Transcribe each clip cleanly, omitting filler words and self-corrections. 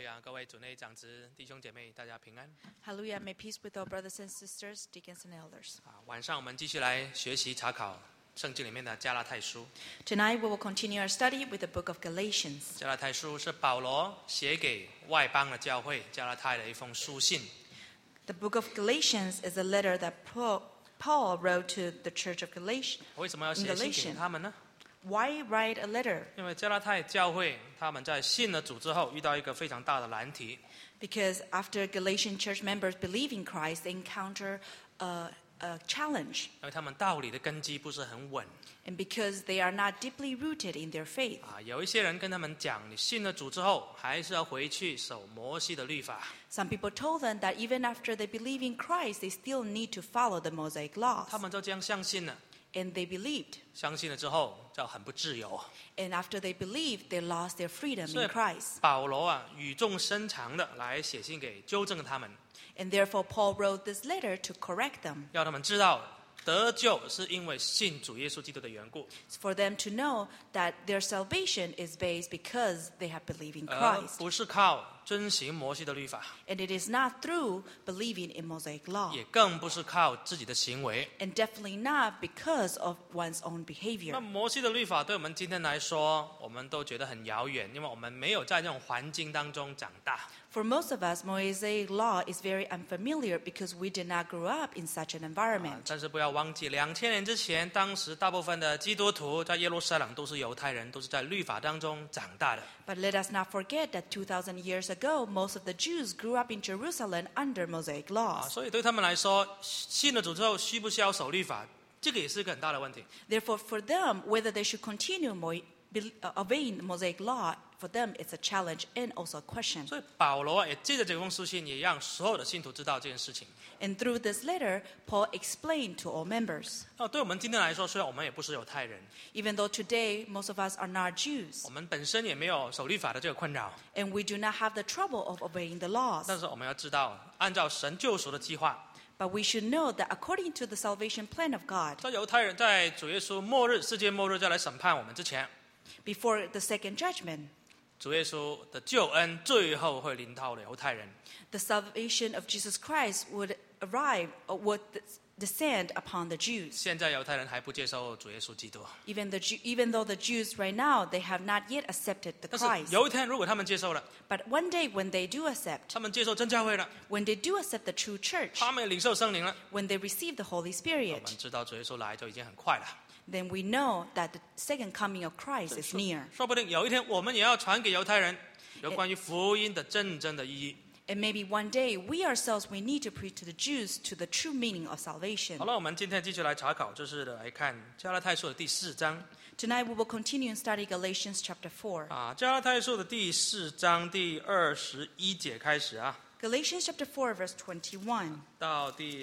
亚，各位主内长子弟兄姐妹，大家平安。 Hallelujah. May peace with all brothers and sisters, deacons and elders. 晚上我们继续来学习查考圣经里面的加拉太书。 Tonight we will continue our study with the book of Galatians. 加拉太书是保罗写给外邦的教会加拉太的一封书信。 The book of Galatians is a letter that Paul wrote to the church of Galatia. 为什么要写信给他们呢？ Why write a letter? 因为加拉太教会他们在信了主之后遇到一个非常大的难题。 Because after Galatian church members believe in Christ, they encounter a challenge. 因为他们道理的根基不是很稳。 And because they are not deeply rooted in their faith. 有一些人跟他们讲，你信了主之后，还是要回去守摩西的律法。 Some people told them that even after they believe in Christ, they still need to follow the Mosaic laws. 他们就这样相信了。 And they believed. 相信了之后，就很不自由。 And after they believed, they lost their freedom 所以 in Christ. 保罗语重心长的来写信给纠正他们， And therefore Paul wrote this letter to correct them. 要他们知道得救是因为信主耶稣基督的缘故， For them to know that their salvation is based because they have believed in 而 Christ. 不是靠遵行摩西的律法， And it is not through believing in Mosaic law. 也更不是靠自己的行为。 And definitely not because of one's own 那 behavior. 摩西的律法对我们今天来说，我们都觉得很遥远，因为我们没有在这种环境当中长大。 For most of us, Mosaic law is very unfamiliar because we did not grow up in such an environment. 但是不要忘记，2000年之前，当时大部分的基督徒在耶路撒冷都是犹太人，都是在律法当中长大的。 But let us not forget that 2,000 years ago, most of the Jews grew up in Jerusalem under Mosaic laws. 所以对他们来说，信了主之后需不需要守律法，这个也是一个很大的问题。 Therefore, for them, whether they should continue obeying the Mosaic law, for them it's a challenge and also a question. 所以保罗也借着这封书信，也让所有的信徒知道这件事情。 And through this letter, Paul explained to all members. 对我们今天来说，虽然我们也不是犹太人， Even though today most of us are not Jews, 我们本身也没有守律法的这个困扰， and we do not have the trouble of obeying the laws, 但是我们要知道，按照神救赎的计划， but we should know that according to the salvation plan of God, 在犹太人在主耶稣末日、世界末日再来审判我们之前， before the second judgment, 主耶稣的救恩最后会临到了犹太人。 the salvation of Jesus Christ would arrive or would descend upon the Jews. 现在犹太人还不接受主耶稣基督， Even though the Jews right now, they have not yet accepted the 但是 Christ. 有一天如果他们接受了， But one day when they do accept, 他们接受真教会了， when they do accept the true church, 他们也领受圣灵了， when they receive the Holy 我 Spirit, 们知道主耶稣来就已经很快了。 then we know that the second coming of Christ is near. 说不定有一天我们也要传给犹太人有关于福音的真正的意义。 And maybe one day we ourselves, we need to preach to the Jews to the true meaning of salvation. 好了，我们今天继续来查考，就是来看加拉太书的第4章。 Tonight we will continue and study Galatians chapter 4. 加拉太书的第4章第21节开始啊， Galatians chapter 4 verse 21. 到第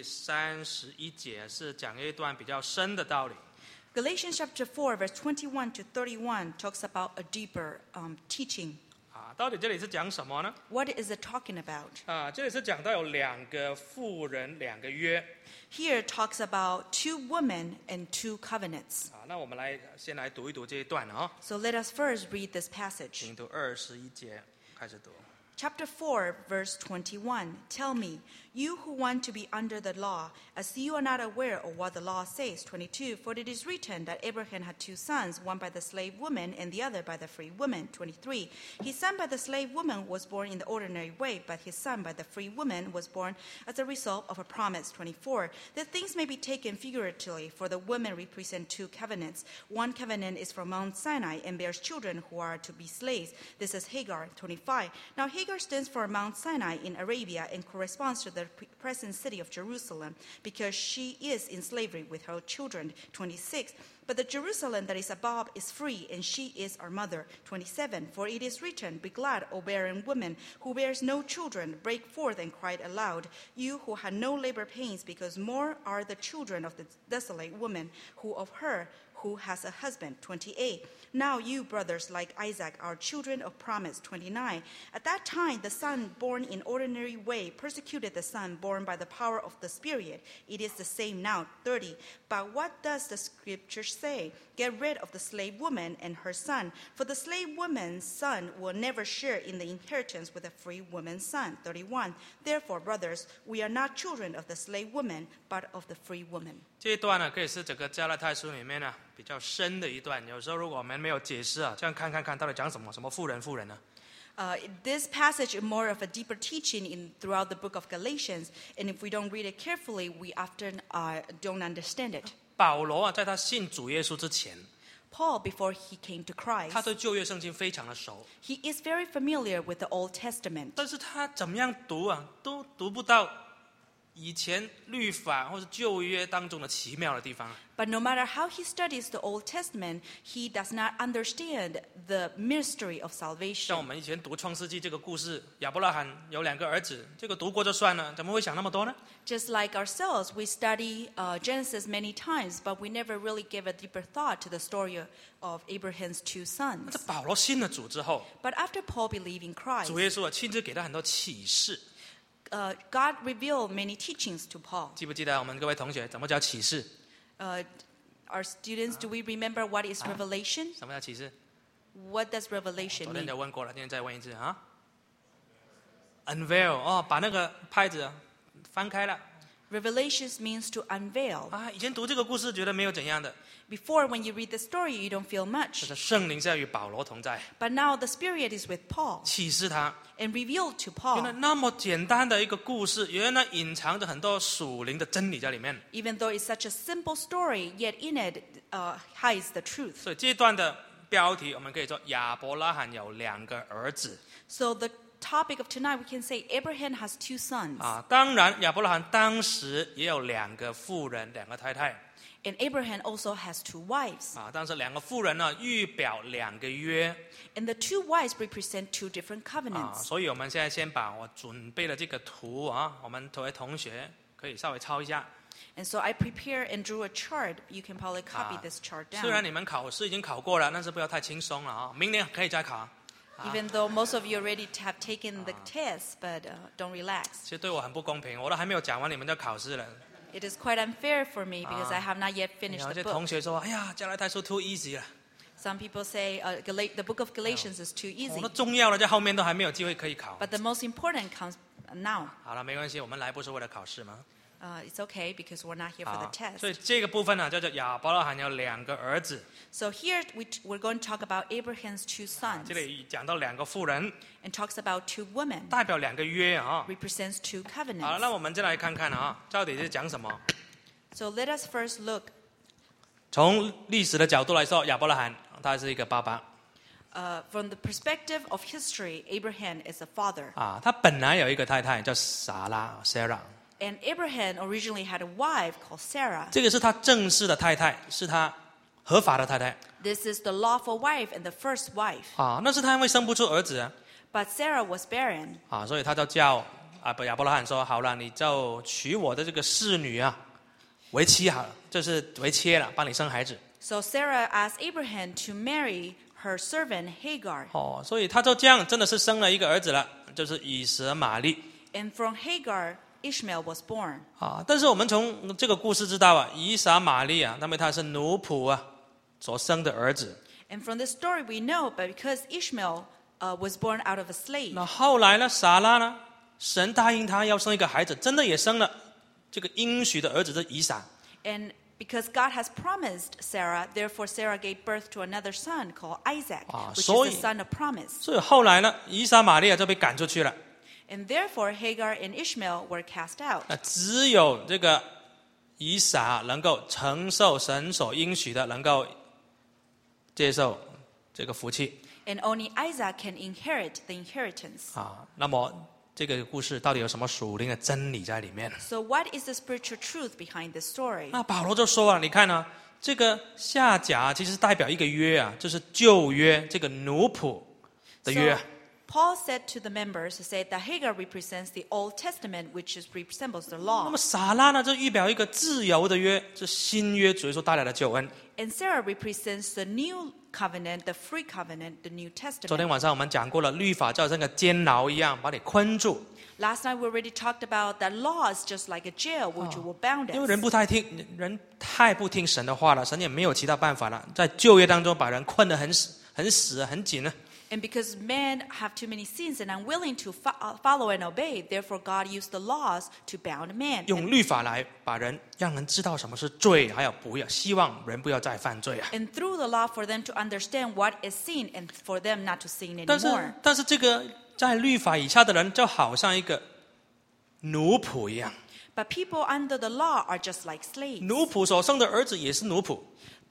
31节是讲一段比较深的道理。 Galatians chapter 4 verse 21 to 31 talks about a deeper teaching. 到底这里是讲什么呢？ What is it talking about? 这里是讲到有2个妇人2个约。 Here it talks about 2 women and 2 covenants. 那我们先来读一读这一段啊， So let us first read this passage. 请读21节开始读。 Chapter 4, verse 21. Tell me, you who want to be under the law, as you are not aware of what the law says. 22. For it is written that Abraham had 2 sons, one by the slave woman and the other by the free woman. 23. His son by the slave woman was born in the ordinary way, but his son by the free woman was born as a result of a promise. 24. That things may be taken figuratively, for the women represent 2 covenants. One covenant is from Mount Sinai and bears children who are to be slaves. This is Hagar. 25. Now Hagar stands for Mount Sinai in Arabia and corresponds to the present city of Jerusalem because she is in slavery with her children. 26. But the Jerusalem that is above is free, and she is our mother. 27. For it is written, be glad, O barren woman, who bears no children, break forth and cry aloud, you who had no labor pains, because more are the children of the desolate woman who who has a husband. 28. Now you, brothers, like Isaac, are children of promise. 29. At that time, the son born in ordinary way persecuted the son born by the power of the Spirit. It is the same now. 30. But what does the scripture say? Get rid of the slave woman and her son, for the slave woman's son will never share in the inheritance with a free woman's son. 31. Therefore, brothers, we are not children of the slave woman, but of the free woman. 这一段呢，可以是整个加拉太书里面呢比较深的一段。有时候如果我们没有解释啊，这样看到底讲什么？什么妇人呢？ This passage is more of a deeper teaching throughout the book of Galatians, and if we don't read it carefully, we often don't understand it. 保罗啊，在他信主耶稣之前， Paul, before he came to 他 Christ, 对旧约圣经非常的熟， he is very familiar with the Old Testament. 但是他怎么样读啊，都读不到以前律法或是旧约当中的奇妙的地方。 But no matter how he studies the Old Testament, he does not understand the mystery of 像我 salvation. 们以前读创世纪这个故事，亚伯拉罕有2个儿子，这个读过就算了，怎么会想那么多呢？ Just like ourselves, we study Genesis many times, but we never really give a deeper thought to the story of Abraham's 2 那这 sons. 保罗信了主之后， But after Paul believed in Christ, 主耶稣啊亲自给他很多启示。 God revealed many teachings to Paul. 记不记得我们各位同学怎么叫启示？ Our students, do we remember what is revelation? 什么叫启示？ What does revelation 昨天 mean? 就问过了，今天再问一次啊。Unveil 哦，把那个拍子翻开了 Revelations means to unveil. 啊。以前读这个故事觉得没有怎样的， Before, when you read the story, you don't feel 但 much. 是圣灵是要与保罗同在， But now the Spirit is with Paul 启示他。 and revealed to 原来 Paul. 那么简单的一个故事，原来隐藏着很多属灵的真理在里面。 Even though it's such a simple story, yet in it hides the truth. 所以这一段的标题我们可以说亚伯拉罕有2个儿子 So the topic of tonight, we can say Abraham has 2 sons. 啊。当然，亚伯拉罕当时也有2个妇人，2个太太 And Abraham also has 2 wives. 啊。但是2个妇人呢，预表2个约 And the 2 wives represent 2 different 啊。 covenants. 所以我们现在先把我准备的这个图啊，我们作为同学可以稍微抄一下。 And so I prepared and drew a chart. You can probably copy this chart 虽然 down. 你们考试已经考过了，但是不要太轻松了啊，明年可以再考。 Even though most of you already have taken the test, but don't relax. 其实对我很不公平，我都还没有讲完，你们就考试了。 It is quite unfair for me because I have not yet 有 finished 些 the 同 book. 学说：“哎呀，加拉太书 too easy 了。 Some people say the book of Galatians is too 我 easy. 说重要的在后面都还没有机会可以考。 But the most important comes now. 好了，没关系，我们来不是为了考试嘛。 It's okay because we're not here for 好 the， 所以 test. 这个部分呢，叫做亚伯拉罕有2个儿子。 So here we're going to talk about Abraham's 2 sons 这里讲到2个妇人， and talks about 2 women, 代表2个约啊。 represents 2 好了， covenants. 那我们再来看看啊，到底是讲什么？ So let us first look 从历史的角度来说，亚伯拉罕他是一个爸爸 from the perspective of history. Abraham is a father, 啊，他本来有一个太太叫撒拉 （Sarah）， and Abraham originally had a wife called Sarah. 这个是他正式的太太，是他合法的太太 This is the lawful wife and the first wife. 啊。那是他因为生不出儿子啊， But Sarah was barren. 所以他就叫亚伯拉罕说：“好了，你就娶我的这个侍女啊为妻好了，就是为妾了，帮你生孩子。 So Sarah asked Abraham to marry her servant Hagar. 哦，所以他就这样真的是生了一个儿子了，就是以实玛利 And from Hagar, Ishmael was born. 啊。但是我们从这个故事知道啊，以撒玛利啊，因为他是奴仆啊所生的儿子。 And from this story we know, but because Ishmael was born out of a slave. 那后来呢，撒拉呢，神答应他要生一个孩子，真的也生了这个应许的儿子，这以撒。 And because God has promised Sarah, therefore Sarah gave birth to another son called Isaac, which is 所以 the son of promise. 所以后来呢，以撒玛利亚就被赶出去了。 And therefore Hagar and Ishmael were cast out. 那只有这个以撒能够承受神所应许的，能够接受这个福气 And only Isaac can inherit the inheritance. 啊。那么这个故事到底有什么属灵的真理在里面？ So what is the spiritual truth behind this story? 那保罗就说啊，你看呢、这个夏甲其实代表一个约啊，就是旧约这个奴仆的约。 Paul said to the members, he said that Hagar represents the Old Testament, which resembles the 那 law. 么撒拉呢，就预表一个自由的约，是新约主耶稣带来的救恩。 And Sarah represents the new covenant, the free covenant, the New 昨天 Testament. 晚上我们讲过了，律法就好像个监牢一样，把你困住。 Last night we already talked about that law is just like a jail, which will bound 因为人 us. 不太听，人太不听神的话了，神也没有其他办法了，在旧约当中把人困得很死、很紧呢。 And because men have too many sins and unwilling to follow and obey, therefore God used the laws to bound men. 用律法来把人让人知道什么是罪，还有不要希望人不要再犯罪啊。 And through the law for them to understand what is sin and for them not to sin 但是 anymore. 但是这个在律法以下的人，就好像一个奴仆一样， But people under the law are just like slaves. 奴仆所生的儿子也是奴仆，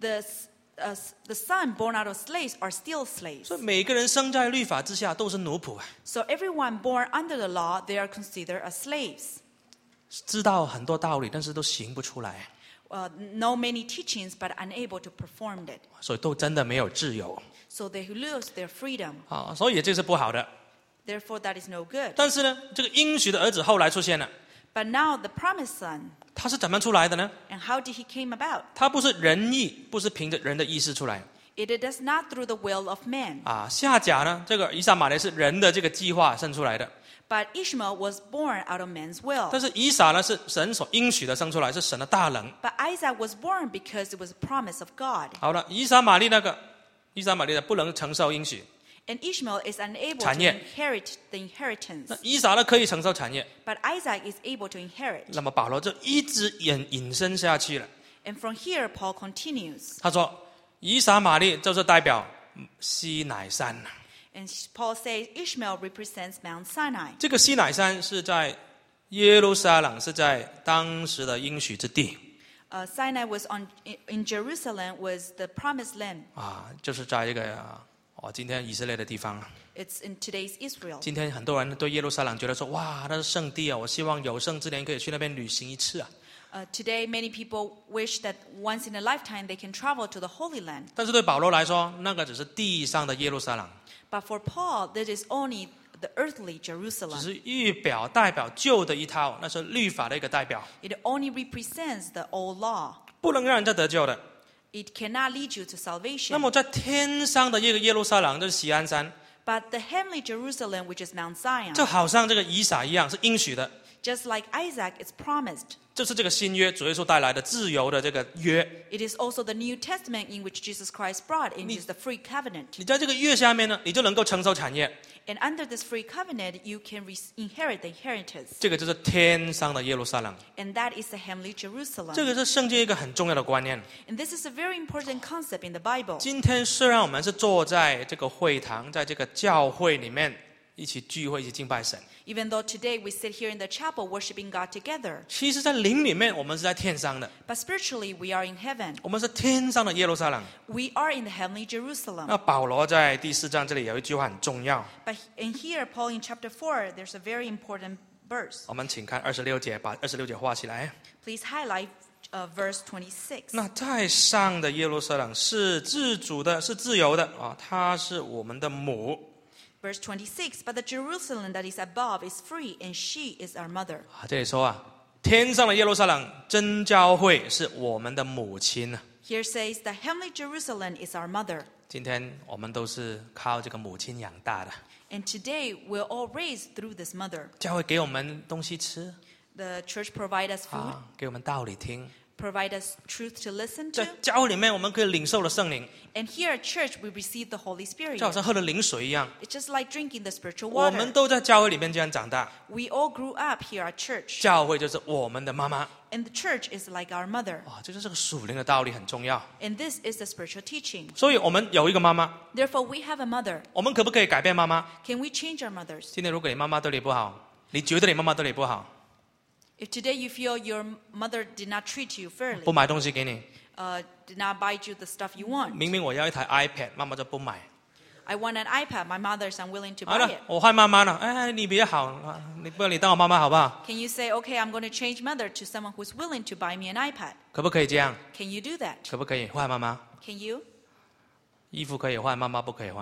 The son born out of slaves are still slaves. 所以每个人生在律法之下都是奴仆啊。 So everyone born under the law, they are considered as slaves. 知道很多道理，但是都行不出来， Know many teachings, but unable to perform it. 所以都真的没有自由 So they lose their freedom. 啊，所以这是不好的。 Therefore, that is no good. 但是呢，这个应许的儿子后来出现了， But now the promised son, 他是怎么出来的呢？ and how did he came about? 他不是人意，不是凭着人的意识出来 It is not through the will of man. 啊。夏甲呢，这个以撒玛利是人的这个计划生出来的， But Ishmael was born out of man's will. 但是以撒呢是神所应许的生出来，是神的大能。 But Isaac was born because it was a promise of God. 好了，以撒玛利的不能承受应许， And Ishmael is unable 产 to 业。 inherit the inheritance. 那以撒呢可以承受产业。 But Isaac is able to inherit. 那么保罗就一直引申下去了。 And from here, Paul continues. 他说，以撒玛利就是代表西乃山。 And Paul says Ishmael represents Mount Sinai. 这个西乃山是在耶路撒冷，是在当时的应许之地 Sinai was in Jerusalem, was the promised land. 啊，就是在这个今天以色列的地方。 It's in today's Israel. 今天很多人对耶路撒冷觉得说，哇，那是圣地啊！我希望有生之年可以去那边旅行一次啊。 Today, many people wish that once in a lifetime they can travel to the Holy Land. 但是对保罗来说，那个只是地上的耶路撒冷， But for Paul, that is only the earthly 只 Jerusalem. 是代表旧的一套，那是律法的一个代表， It only represents the old law. 不能让人家得救的。 It cannot lead you to 那 salvation. 么在天上的耶路撒冷就是锡安山， But the heavenly Jerusalem, which is Mount Zion, 就好像这个以撒一样，是应许的， just like Isaac, is promised. 就是这个新约主耶稣带来的自由的这个约。 It is also the New Testament in which Jesus Christ brought, and is the free covenant. 你在这个约下面呢，你就能够承受产业， And under this free covenant, you can inherit the inheritance. 这个就是天上的耶路撒冷。 And that is the heavenly Jerusalem. 这个是圣经一个很重要的观念。 And this is a very important concept in the Bible. 今天虽然我们是坐在这个会堂，在这个教会里面一起聚会、一起敬拜神， Even though today we sit here in the chapel worshiping God together, 其实，在灵里面我们是在天上的， but spiritually we are in heaven. 我们是天上的耶路撒冷。 We are in the heavenly Jerusalem. 那保罗在第4章这里有一句话很重要， But in here, Paul in chapter 4, there's a very important verse. 我们请看26节，把26节画起来。 Please highlight verse 26. 那在上的耶路撒冷是自主的，是自由的啊，它是我们的母。 Verse 26, but the Jerusalem that is above is free, and she is our mother. 啊，这里说啊，天上的耶路撒冷真教会是我们的母亲啊。 Here says the heavenly Jerusalem is our mother. 今天我们都是靠这个母亲养大的， And today we're all raised through this mother. 教会给我们东西吃 The church provide us food, 啊，给我们道理听， provide us truth to listen 在 to. 教会里面我们可以领受了圣灵， And here at church we receive the Holy Spirit. 就好像喝了灵水一样。 It's just like drinking the spiritual 我们 water. 都在教会里面这样长大， We all grew up here at church. 教会就是我们的妈妈 And the church is like our mother. 啊，这就是个属灵的道理很重要。 And this is the spiritual teaching. 所以我们有一个妈妈， Therefore, we have a mother. 我们可不可以改变妈妈？ Can we change our mothers? 今天如果你妈妈对你不好，你觉得你妈妈对你不好， If today you feel your mother did not treat you fairly, 不买东西给你， did not buy you the stuff you want, 明明我要一台 iPad，妈妈就不买。 I want an iPad, my mother is unwilling to 好 buy 了 it. 我换妈妈了，哎，你比较好，啊你当我妈妈好不好？ Can you say, okay, I'm going to change mother to someone who's willing to buy me an iPad? 可不可以这样？ Can you do that? 可不可以换妈妈？ Can you? 衣服可以换，妈妈不可以换。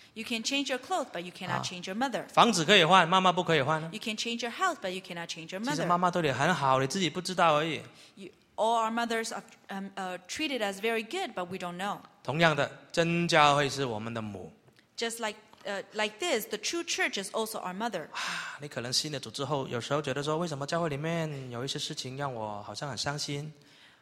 You can change your clothes, but you cannot change your mother. 房子可以换，妈妈不可以换呢？ You can change your house, but you cannot change your 其实 mother. 妈妈对你很好，你自己不知道而已。 All our mothers are treated us very good, but we don't know. 同样的，真教会是我们的母。 Just like this, the true church is also our mother. 你可能信了主之后，有时候觉得说，为什么教会里面有一些事情让我好像很伤心？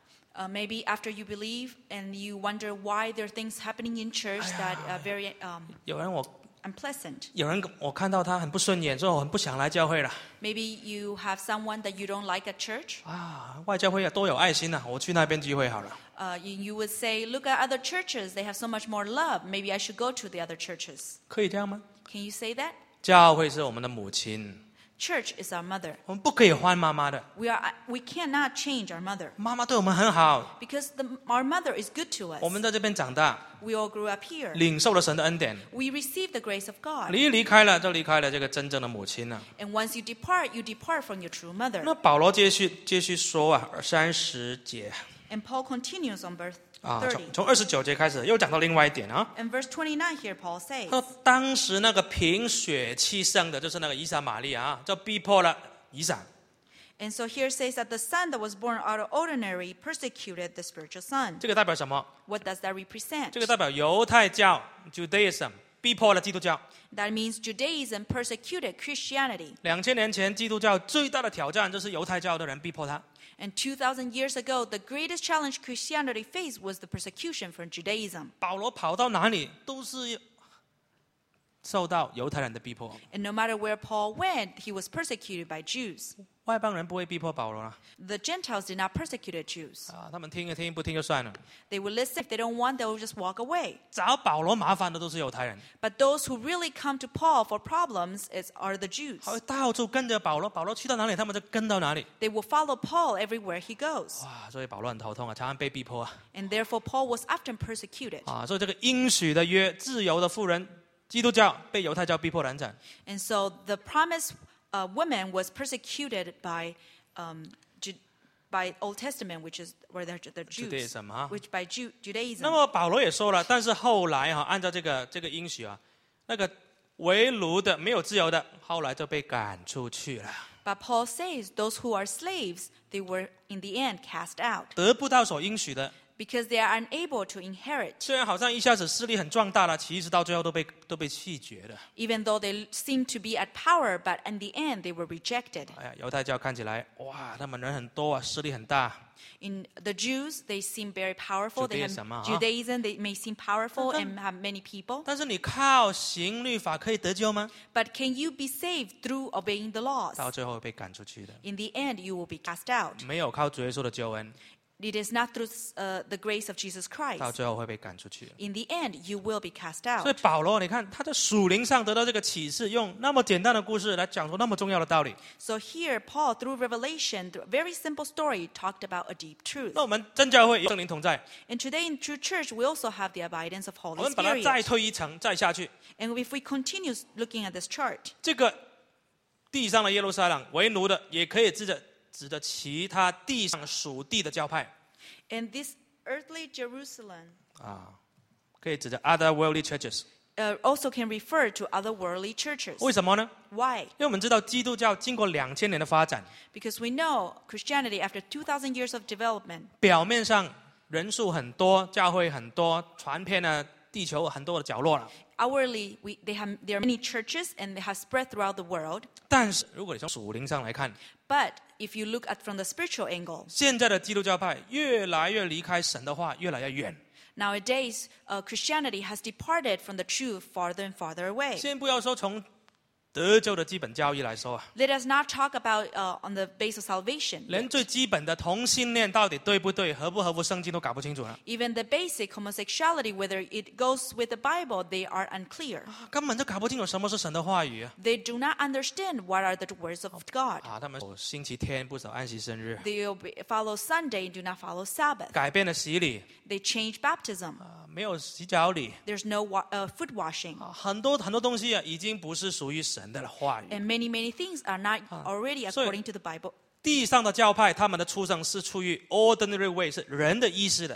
Maybe after you believe and you wonder why there are things happening in church that are very 有人我 unpleasant. 我看到他很不顺眼，所以我很不想来教会了。 Maybe you have someone that you don't like at church. 外教会多有爱心啊，我去那边聚会好了。 You would say, look at other churches. They have so much more love. Maybe I should go to the other churches. 可以这样吗？ Can you say that? 教会是我们的母亲， Church is our mother. 我们不可以换妈妈的。 We cannot change our mother 妈妈对我们很好， because our mother is good to 我 us. 们在这边长大， We all grew up here. 领受了神的恩典。 We receive the grace of God. 你一离开了，就离开了这个真正的母亲了。 And once you depart from your true mother. 那保罗继续说啊，30节 And Paul continues on verse 啊， 30. 从29节开始又讲到另外一点啊。 In verse 29 here, Paul says, 他说当时那个凭血气生的，就是那个以撒玛利亚啊，就逼迫了以撒。 and so here says that the son that was born out of ordinary persecuted the spiritual son. 这个代表什么？ What does that represent? 这个代表犹太教 Judaism 逼迫了基督教。 That means Judaism persecuted Christianity. 2000年前，基督教最大的挑战就是犹太教的人逼迫他。 And 2,000 years ago, the greatest challenge Christianity faced was the persecution from Judaism. 保罗跑到哪里都是受到犹太人的逼迫， And no matter where Paul went, he was persecuted by Jews. 外邦人不会逼迫保罗啊， The Gentiles did not persecute Jews. 他们听一听不听就算了。 They would listen. If they don't want, they will just walk away. 找保罗麻烦的都是犹太人， But those who really come to Paul for problems are the Jews. 他会到处跟着保罗，保罗去到哪里，他们就跟到哪里。 They will follow Paul everywhere he goes. 所以保罗很头痛啊，常常被逼迫啊。 And therefore, Paul was often persecuted. 所以这个应许的约，自由的妇人，基督教被犹太教逼迫难产。 And so the promised woman was persecuted by Old Testament, which is where the Jews, Judaism, huh? which by Judaism. 那么保罗也说了，但是后来按照这个应许啊，那个为奴的没有自由的，后来就被赶出去了， But Paul says those who are slaves, they were in the end cast out 得不到所应许的。 because they are unable to inherit. 虽然好像一下子势力很壮大了，其实到最后都被弃绝了。 Even though they seemed to be at power, but in the end they were rejected. 犹太教看起来哇，他们人很多啊，势力很大。 In the Jews, they seem very powerful. They have Judaism, huh? Judaism, they may seem powerful and have many people. 但是你靠行律法可以得救吗？ But can you be saved through obeying the laws? 到最后会被赶出去的。 In the end, you will be cast out. 没有靠主耶稣的救恩， It is not through the grace of Jesus 到 Christ. 最后会被赶出去的。 In the end, you will be cast 所以 out. 保罗，你看他在属灵上得到这个启示，用那么简单的故事来讲出那么重要的道理。 So here, Paul, through revelation, through a very simple story, talked about a deep truth. 那我们真教会有圣灵同在， And today in true church, we also have the abidance of 我 Holy 们把它再 Spirit. 推一层，再下去， And if we continue looking at this chart, 这个地上的耶路撒冷为奴的，也可以指着其他地上属地的教派 and this earthly Jerusalem 可以指着 other worldly churches。 also can refer to other worldly churches. 为什么呢？ Why? 因为我们知道基督教经过2000年的发展， Because we know Christianity, after 2,000 years of development, 表面上人数很多，教会很多，传遍了地球很多的角落了。 outwardly there are many churches and they have spread throughout the world. 但是如果你从属灵上来看， But if you look at from the spiritual angle, 现在的基督教派越来越离开神的话，越来越远。 nowadays Christianity has departed from the truth farther and farther away. 先不要说从得救的基本教义来说啊， Let us not talk about on the base of salvation. 连最基本的同性恋到底对不对、合不合乎圣经都搞不清楚了， Even the basic homosexuality, whether it goes with the Bible, they are unclear. 根本就搞不清楚什么是神的话语啊！ They do not understand what are the words of God. 他们守星期天不守安息生日， They follow Sunday and do not follow Sabbath. 改变了洗礼， They change baptism. 没有洗脚礼， There's no foot washing. 很多东西已经不是属于神的话语。 And many things are not already according to the Bible. 地上的教派，他们的出生是出于 ordinary way， 是人的意识的。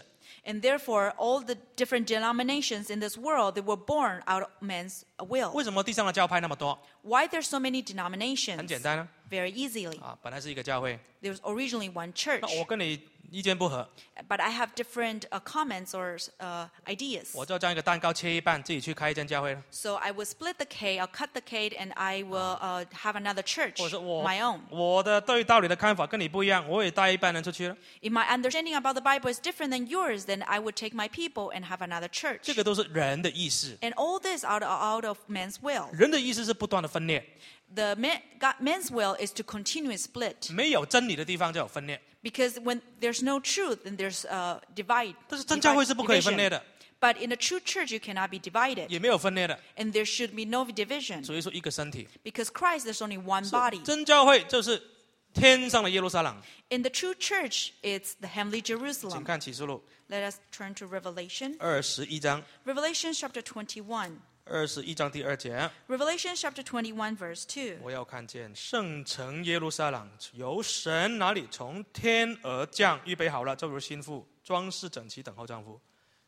And therefore, all the different denominations in this world, they were born out of man's will. 为什么地上的教派那么多？ Why there's so many 很 denominations? 简单啊， Very easily. 本来是一个教会， There was originally one church, 那我跟你意见不合， but I have different comments or ideas. 我就将一个蛋糕切一半，自己去开一间教会了。 So I will split the cake, I'll cut the cake, and I will have another church, 或者是 my own. 我的对道理的看法跟你不一样，我也带一半人出去了。 If my understanding about the Bible is different than yours, then I would take my people and have another church. 这个都是人的意识， And all this out of man's will. 人的意识是不断的分裂， Man's will is to continue split. 没有真理的地方就有分裂。 Because when there's no truth, then there's divide. 但是真教会是不可以分裂 division. 的， But in a true church, you cannot be divided. 也没有分裂的。 And there should be no division. 所以说一个身体， Because Christ, there's only one body. 真教会就是天上的耶路撒冷。 In the true church, it's the heavenly 请 Jerusalem. 看启示录 Let us turn to Revelation. 21章， Revelation chapter 21. 21章第2节， Revelation chapter 21, verse 2. 我要看见圣城耶路撒冷由神那里从天而降，预备好了，就如新妇装饰整齐，等候丈夫。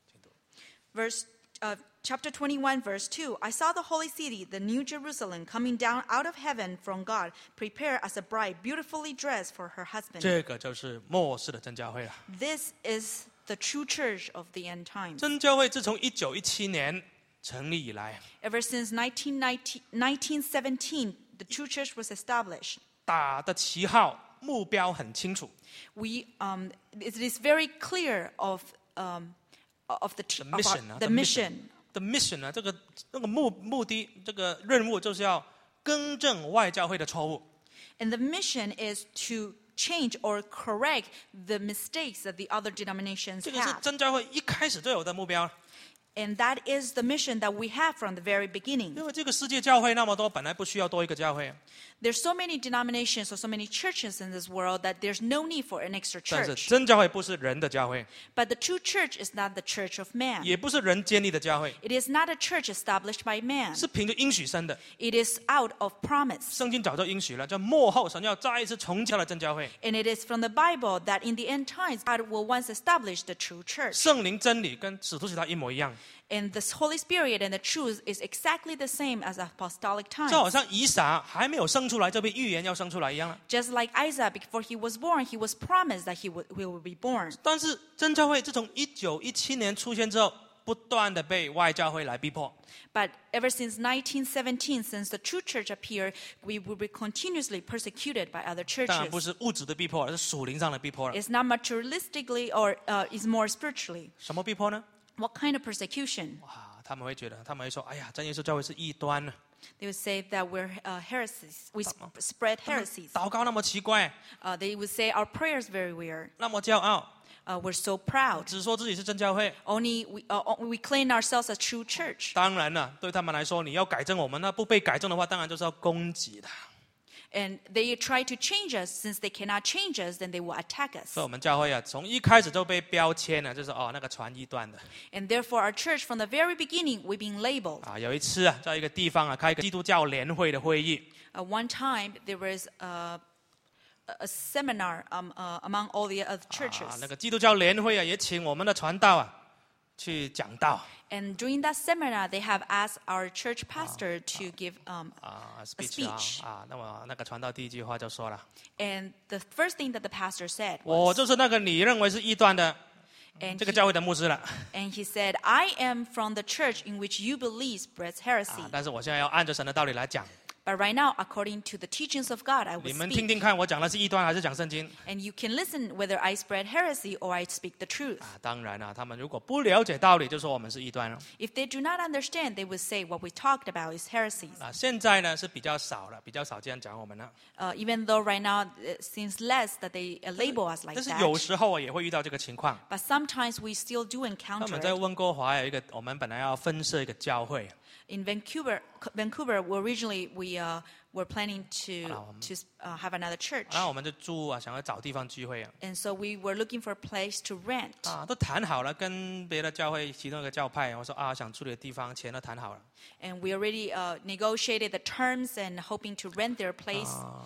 Chapter 21, verse 2. I saw the holy city, the new Jerusalem, coming down out of heaven from God, prepared as a bride beautifully dressed for her husband. 这个就是末世的真教会了。 This is the true church of the end times. 真教会自从1917年成立以来， Ever since 1917, the true church was established. 打的旗号目标很清楚， It is very clear of the mission, the mission. the mission 呢，那个目的，这个任务就是要更正外教会的错误。 And the mission is to change or correct the mistakes that the other denominations 这个是 have. 真教会一开始就有的目标。 And that is the mission that we have from the very beginning. 因为这个世界教会那么多，本来不需要多一个教会， There's so many denominations or so many churches in this world that there's no need for an extra 但是 church. 真教会不是人的教会， But the true church is not the church of man. 也不是人建立的教会， It is not a church established by man. 是凭着应许生的。 It is out of promise. 圣经早就应许了，叫末后神要再一次重建了真教会， And it is from the Bible that in the end times God will once establish the true church. 圣灵真理跟使徒时代一模一样。 And the Holy Spirit and the truth is exactly the same as apostolic 就好 times. 像以撒还没有生出来，就被预言要生出来一样了。 Just like Isaac, before he was born, he was promised that he will be born. 但是真教会自从1917年出现之后，不断的被外教会来逼迫。 But ever since 1917, since the true church appeared, we will be continuously persecuted by other 当然不 churches. 是物质的逼迫，而是属灵上的逼迫了。 It's not materialistically or is more spiritually. 什么逼迫呢？ What kind of persecution? 哇，他们会觉得，他们会说：“哎呀，真耶稣教会是异端呢， They would say that we're heresies. We spread heresies. 祷告那么奇怪， They would say our prayers very weird. 那么骄傲， We're so proud. 只说自己是真教会。 Only we claim ourselves as true church. 当然了，对他们来说，你要改正我们，那不被改正的话，当然就是要攻击的。 And they try to change us. Since they cannot change us, then they will attack us. 所以我们教会啊，从一开始就被标签了，就是那个传异端的。 And therefore, our church, from the very beginning, we've been labeled. 有一次啊，在一个地方啊，开一个基督教联会的会议， One time, there was a seminar among all the other churches. 那个基督教联会啊，也请我们的传道啊去讲道。 And during that seminar, they have asked our church pastor to give speech 那么那个传道第一句话就说了， and the first thing that the pastor said 我 was, 就是那个你认为是异端的 and 这个教会的牧师了。 he said, I am from the church in which you believe spreads heresy. 但是我现在要按着神的道理来讲， But right now, according to the teachings of God, I will 你们听 speak. 听看，我讲的是异端还是讲圣经？ And you can listen whether I spread heresy or I speak the truth. 当然了，他们如果不了解道理，就说我们是异端了。 If they do not understand, they will say what we talked about is heresies. 现在呢是比较少了，比较少这样讲我们了。 Even though right now it seems less that they label us like 但是有 that. 时候也会遇到这个情况。 But sometimes we still do 他 encounter 们在 it. 温哥华有一个，我们本来要分设一个教会， In Vancouver, originally we were planning to have another church. 然后我们就住啊，想要找地方聚会啊。 And so we were looking for a place to rent. 都谈好了，跟别的教会其中一个教派，我说想住的地方，钱都谈好了。 And we already negotiated the terms and hoping to rent their place.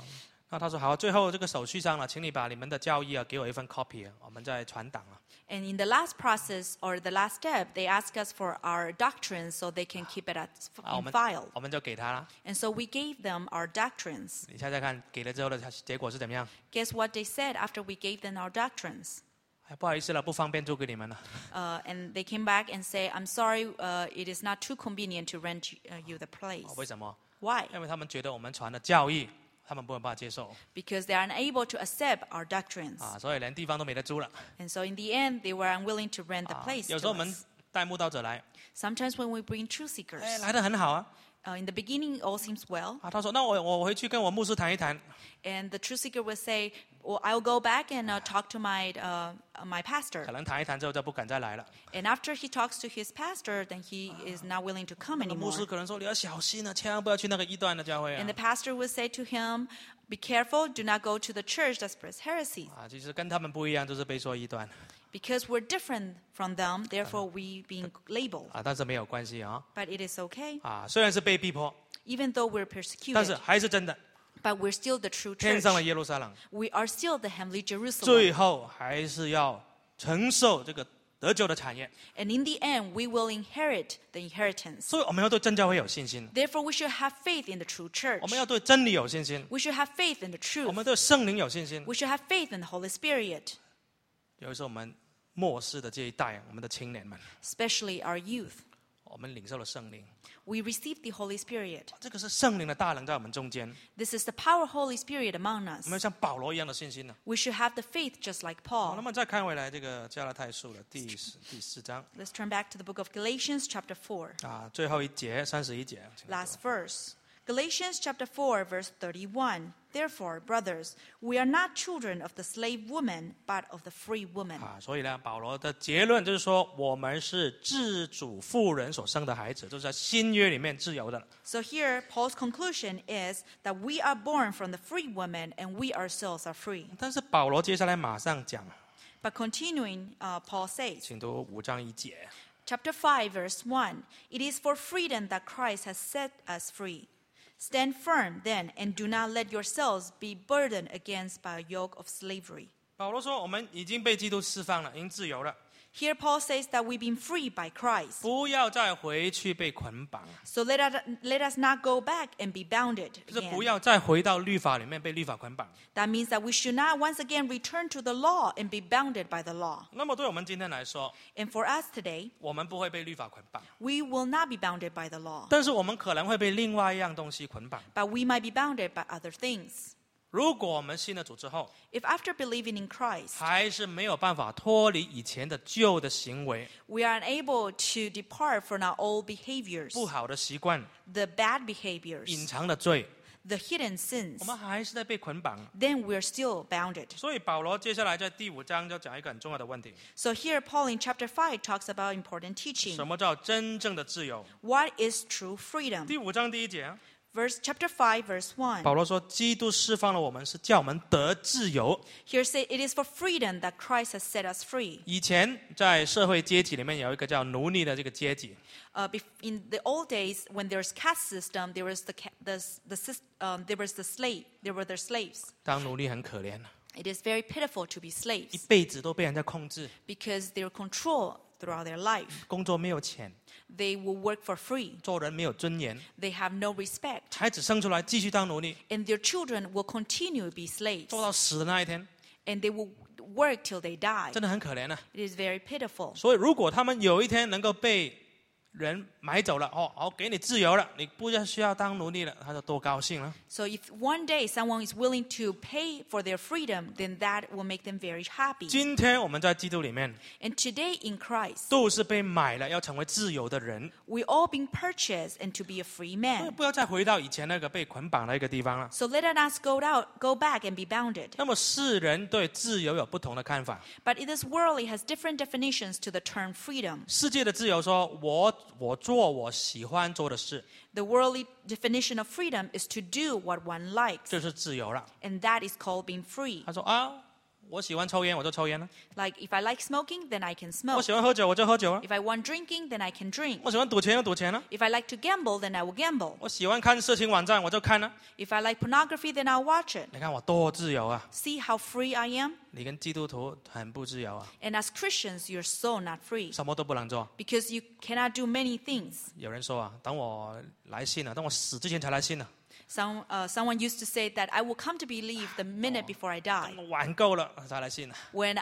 那他说好，最后这个手续上了，请你把你们的教义给我一份 copy， 我们再传档了。 And in the last process or the last step, they ask us for our doctrines so they can keep it in file. 我们就给他了。 And so we gave them our doctrines. 你猜猜看，给了之后的结果是怎么样？ Guess what they said after we gave them our doctrines? 不好意思了，不方便租给你们了。 And they came back and say, I'm sorry, it is not too convenient to rent you the place. 为什么？ Why? 因为他们觉得我们传的教义，他们没有办法接受 Because they are unable to accept our doctrines. 所以连地方都没得租了。 And so in the end, they were unwilling to rent the place 有时 to 候我们 us. 带慕道者来， Sometimes when we bring truth seekers, 来得很好啊。 in the beginning, all seems well. 他说那我回去跟我牧师谈一谈。 And the truth seeker will say, well, I'll go back and talk to my 可 pastor. 能谈一谈之后就不敢再来了。 And after he talks to his pastor, then he is not willing to come 那个牧 anymore. 师可能说你要小心啊，千万不要去那个异端的教会 And 啊 the。pastor will say to him, be careful, do not go to the church that spreads heresies. 其实跟他们不一样，就是被说异端 Because we're different from them, therefore we being labeled. 但是没有关系啊。 But it is okay, 虽然是被逼迫， even though we're 但是 persecuted, 还是真的， but we're still the true 天 church. 上的耶路撒冷， We are still the heavenly Jerusalem. 最后还是要承受这个得救的产业。 And in the end, we will inherit the inheritance. 所以我们要对真教会有信心， Therefore, we should have faith in the true church. 我们要对真理有信心， We should have faith in the 我 truth. 们对圣灵有信心。 We should have faith in the Holy Spirit, 有时候我们末世的这一代，我们的青年们， especially our youth. 我们领受了圣灵， We receive the Holy Spirit. 这个是圣灵的大能在我们中间。 This is the power of Holy Spirit among 我 us. 们要像保罗一样的信心呢。 We should have the faith just like 好，那 Paul. 么再看回来这个加拉太书的第4章 Let's turn back to the book of Galatians chapter 4. 最后一节31节。请来读 Last verse. Galatians chapter 4, verse 31. Therefore, brothers, we are not children of the slave woman, but of the free woman. 所以呢，保罗的结论就是说，我们是自主妇人所生的孩子，就是在新约里面自由的。 So here, Paul's conclusion is that we are born from the free woman and we ourselves are free. 但是保罗接下来马上讲， But continuing, Paul says, 请读5章1节。 chapter 5, verse 1, it is for freedom that Christ has set us free. Stand firm then and do not let yourselves be burdened against by a yoke of slavery. 保罗说，我们已经被基督释放了，已经自由了， Here Paul says that we've been freed by Christ. 不要再回去被捆绑， So let us not go back and be bounded 就是不 again. 要再回到律法里面被律法捆绑。 That means that we should not once again return to the law and be bounded by the law. 那么对我们今天来说， And for us today, 我们不会被律法捆绑， we will not be bounded by the law. 但是我们可能会被另外一样东西捆绑。 But we might be bounded by other things. 如果我们信了主之后， If after believing in Christ, 还是没有办法脱离以前的旧的行为、 we are unable to depart from our old behaviors, 不好的习惯、 the bad 隐 behaviors, 藏的罪， the hidden sins, 我们还是在被捆绑。 then we are still bounded. 所以保罗接下来在第5章就讲一个很重要的问题： So here Paul in chapter 5 talks about important teaching. 什么叫真正的自由？ What is true freedom? 第5章第1节， Chapter 5, verse 1. 保罗说：“基督释放了我们，是叫我们得自由。 Here say it is for freedom that Christ has set us free. 以前在社会阶级里面有一个叫奴隶的这个阶级， In the old days, when there's caste system, there was there was the slave. There were the slaves. 当奴隶很可怜， It is very pitiful to be 一 slaves 辈子都被人家控制， because they're controlled throughout their life. 工作没有钱， They will work for free. 做人没有尊严， They have no respect. 孩子生出来继续当奴隶， And their children will continue to be slaves. 做到死的那一天， And they will work till they die. 真的很可怜啊。 It is very pitiful. 所以，如果他们有一天能够被人买走了，好，给你自由了，你不需要当奴隶了，他就多高兴了。 So if one day someone is willing to pay for their freedom, then that will make them very happy. 今天我们在基督里面， And today in Christ, 都是被买了，要成为自由的人， we all been purchased and to be a free man. 不要再回到以前那个被捆绑的一个地方了。 So let us go back and be bounded. 那么世人对自由有不同的看法。 But in this world, it has different definitions to the term freedom. 世界的自由说，我做我喜欢做的事， The worldly definition of freedom is to do what one likes, 这是自由了。 and that is called being free. 他说我喜欢抽烟我就抽烟了， Like if I like smoking, then I can 我 smoke. 喜欢喝酒我就喝酒了， If I want drinking, then I can drink. 我喜欢赌钱就赌钱了， If I like to gamble, then I will gamble. 我喜欢看色情网站我就看了。 If I like pornography, then I'll watch it. 你看我多自由啊！ See how free I am? 你跟基督徒很不自由啊， And as Christians, you're so not free 什么都不能做。 because you cannot do many things. 有人说啊，等我来信了，等我死之前才来信了， Someone used to say that I will come to believe the minute before I die. 我玩够了才来信了。 When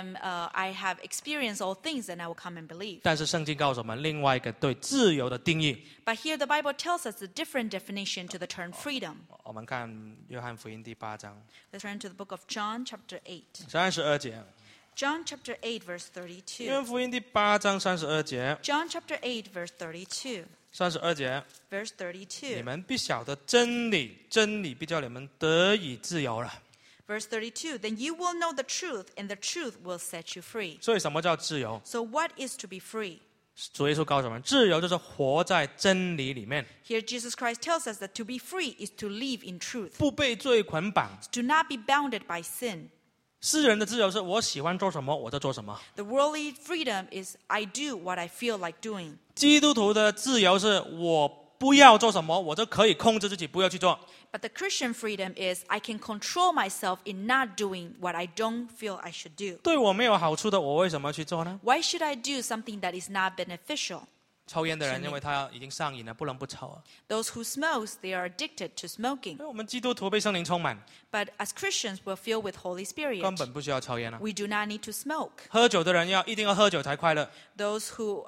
I have experienced all things, then I will come and believe. 但是圣经告诉我们另外一个对自由的定义。 But here the Bible tells us a different definition to the term freedom. 我们看约翰福音第8章 Let's turn to the book of John, chapter 8. 32节。 John chapter 8, verse 约翰 32. 福音第8章32节， John chapter 8, verse 32. 32节， Verse 你 32. 们必晓得真理，真理必叫你们得以自由了。 Verse 32. Then you will know the truth, and the truth will set you free. 所以什么叫自由？ So what is to be free? 主耶稣告诉我们，自由就是活在真理里面， Here Jesus Christ tells us that to be free is to live in truth, 不被罪捆绑。 to not be bounded by sin. 世人的自由是我喜欢做什么我就做什么， The worldly freedom is I do what I feel like doing. 基督徒的自由是我不要做什么，我就可以控制自己不要去做。 But the Christian freedom is I can control myself in not doing what I don't feel I should do. 对我没有好处的，我为什么去做呢？ Why should I do something that is not beneficial? 抽烟的人，因为他已经上瘾了，不能不抽啊。 Those who smoke, they are addicted to smoking. 因为我们基督徒被圣灵充满， But as Christians, we're filled with Holy 根 Spirit. 本不需要抽烟啊。 We do not need to smoke. 喝酒的人一定要喝酒才快乐， Those who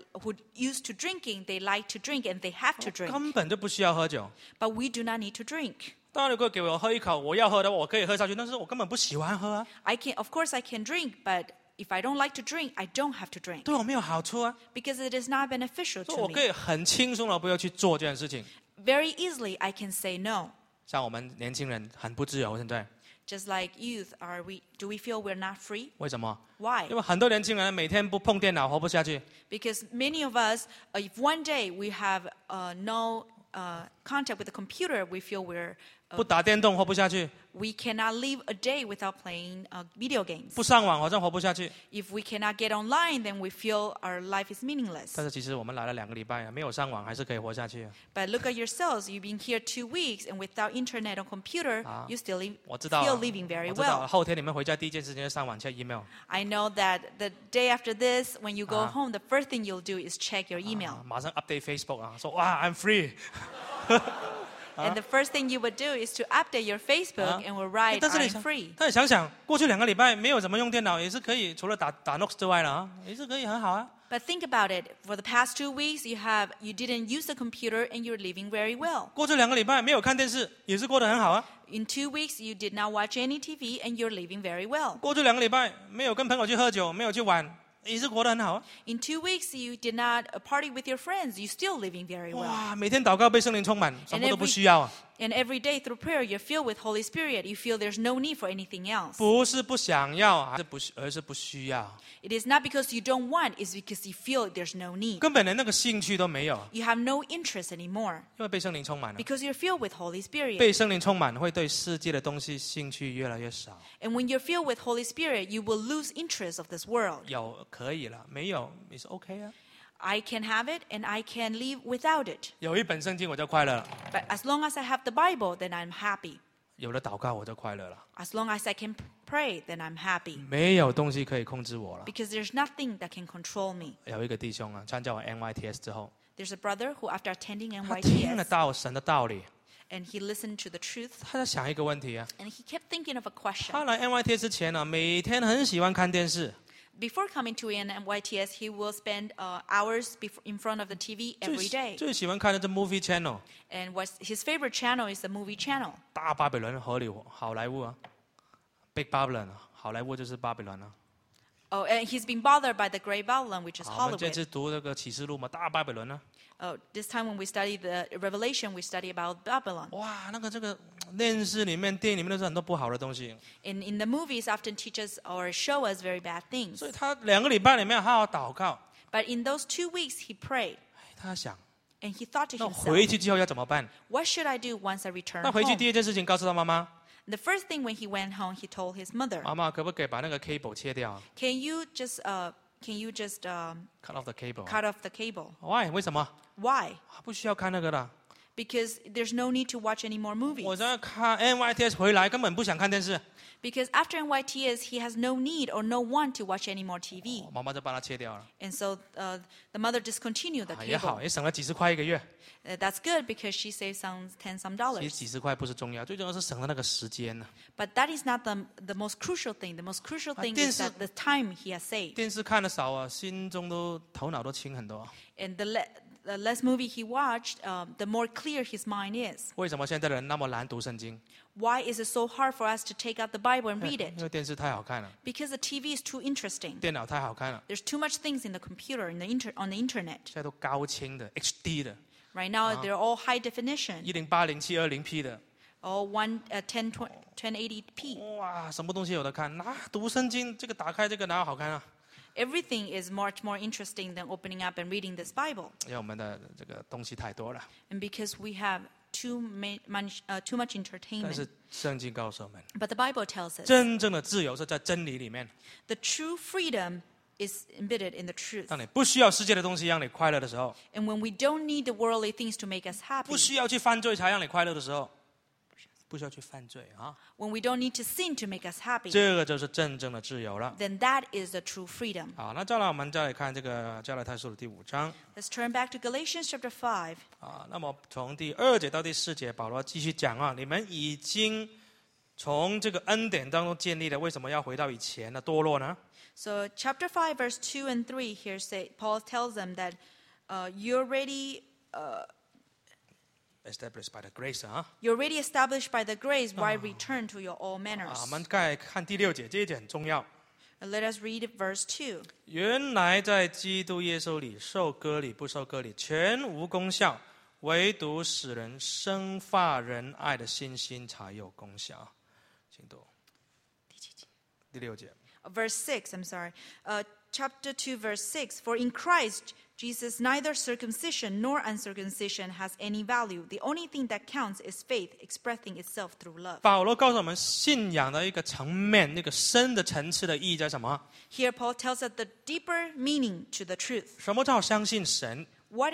used to drinking, they like to drink and they have to drink. 根本就不需要喝酒。 But we do not need to drink. 当然，如果给我喝一口，我要喝的，我可以喝下去，但是我根本不喜欢喝啊， Of course I can drink, but if I don't like to drink, I don't have to drink 对我没有好处啊。 because it is not beneficial 所以 to 我可 me. 以很轻松的不要去做这件事情。 Very easily I can say no. 像我们年轻人很不自由，现在 Just like youth, do we feel we're not free? 为什么？ Why? 因为很多年轻人每天不碰电脑活不下去， Because many of us, if one day we have no contact with the computer, we feel 不打电动活不下去， we cannot live a day without playing video games. 不上网好像活不下去。 If we cannot get online, then we feel our life is meaningless. 但是其实我们来了2个礼拜啊，没有上网还是可以活下去啊。 But look at yourselves. You've been here 2 weeks, and without internet or computer, you still 我知道啊， feel living very 我知道 well. 后天你们回家第一件事情就上网check email， I know that the day after this, when you go Ah. home, the first thing you'll do is check your email. 马上 update Facebook 啊，说哇 I'm free。 And the first thing you would do is to update your Facebook and will write, 但是你 I'm 想， free. 但是想想过去2个礼拜没有怎么用电脑，也是可以，除了打 notes 之外了啊，也是可以很好啊。 But think about it. For the past 2 weeks, you didn't use the computer and you're living very well. 过去2个礼拜没有看电视，也是过得很好啊。 In 2 weeks, you did not watch any TV and you're living very well. 过去2个礼拜没有跟朋友去喝酒，没有去玩，也是活得很好啊。 In 2 weeks, you did not party with your friends. You're still living very well. 哇，每天祷告被圣灵充满，什么都不需要啊。 And every day through prayer, you're filled with Holy Spirit. You feel there's no need for anything else. 不是不想要，而是不需要， It is not because you don't want, it's because you feel there's no need. 根本连那个兴趣都没有， You have no interest anymore 因为被圣灵充满了。 because you're filled with Holy Spirit. 被圣灵充满会对世界的东西兴趣越来越少。 And when you're filled with Holy Spirit, you will lose interest of this world. 有可以了，没有也是 OK 啊。 I can have it and I can live without it. 有一本圣经我就快乐了， But as long as I have the Bible, then I'm happy. 有了祷告我就快乐了。 As long as I can pray, then I'm happy. 没有东西可以控制我了。 Because there's nothing that can control me. 有一个弟兄啊，参加完 NYTS 之后， There's a brother who, after attending 他听了 NYTS, 神的道理， and he listened to the truth, 他在想一个问题啊。 and he kept thinking of a question. 他来 NYTS 之前呢、每天很喜欢看电视， Before coming to NYTS, he will spend hours in front of the TV every day. 最喜欢看的是 Movie Channel， And his favorite channel is the movie channel. 大巴比伦好莱坞啊，Big Babylon， 好莱坞就是巴比伦啊。 Oh, and he's been bothered by the Great Babylon, which is 好，我们这 Hollywood. 次读这个启示录嘛，大巴比伦啊， This time when we study the Revelation, we study about Babylon. 哇，这个电视里面、电影里面都是很多不好的东西， And in the movies, often teach us or show us very bad things. 所以他2个礼拜里面好好祷告， But in those 2 weeks, he prayed 他想， and he thought to 那回 himself, 去之后要怎么办？ what should I do once I return 那回去 home? 第一件事情告诉他妈妈， The first thing when he went home, he told his mother, 妈妈可不可以把那个 cable 切掉啊 "Can you just ？Cut off the cable 啊。 cut off the cable?" Why？ 为什么？ Why? 不需要看那个的。 Because there's no need to watch any more 我 movies. 在看 NYTS 回来，根本不想看电视。 Because after NYTS, he has no need or no want to watch any more TV. 妈妈就把它切掉了。 And so the mother discontinued the 也好， cable. 也省了几十块一个月。 That's good because she saved some 其实 dollars. 几十块不是重要，最重要是省了那个时间呢。 But that is not the most crucial thing. The most crucial thing 电 is 视 that the time he has saved. 电视看的少啊，心中都头脑都清很多。 And the less movie he watched, the more clear his mind is. 为什么现在的人那么难读圣经？ Why is it so hard for us to take out the Bible and read 因 it? 为电视太好看了， Because the TV is too interesting. 电脑太好看了， There's too much things in the computer, on the internet. 现在都高清的 HD 的， Right now, they're all high definition, 1080、720P 的， all 1080p. 哇，什么东西有的看？读圣经这个打开这个哪有好看啊？ Everything is much more interesting than opening up and reading this Bible. 因为我们的这个东西太多了。 And because we have too much 但 entertainment. 是圣经告诉我们， But the Bible tells us 真正的自由是在真理里面。 the true freedom is embedded in the truth. 当你不需要世界的东西让你快乐的时候， And when we don't need the worldly things to make us 不 happy, 需要去犯罪才让你快乐的时候，不需要去犯罪啊， when we don't need to sin to make us happy, 这个就是真正的自由了。 then that is the true freedom. 好，那再来我们再来看这个加拉太书的第5章 Let's turn back to Galatians chapter 5. 啊。那么从第2节到第4节，保罗继续讲啊，你们已经从这个恩典当中建立了，为什么要回到以前的堕落呢？ So chapter 5, verse 2 and 3 here Paul tells them that you're already Established by the grace 啊。 You're already established by the grace. Why return to your old 啊， manners? 我们再看第6节，这一节很重要。 Let us read verse 2. 原来在基督耶稣里受割礼不受割礼全无功效，唯独使人生发仁爱的信心才有功效。请读第6节。 Verse 6, I'm sorry. Chapter 2, verse 6. For in Christ Jesus, neither circumcision nor uncircumcision has any value. The only thing that counts is faith expressing itself through love. 保罗告诉我们，信仰的一个层面、那个深的层次的意义在什么？ Here Paul tells us the deeper meaning to the truth. 什么叫相信神？ What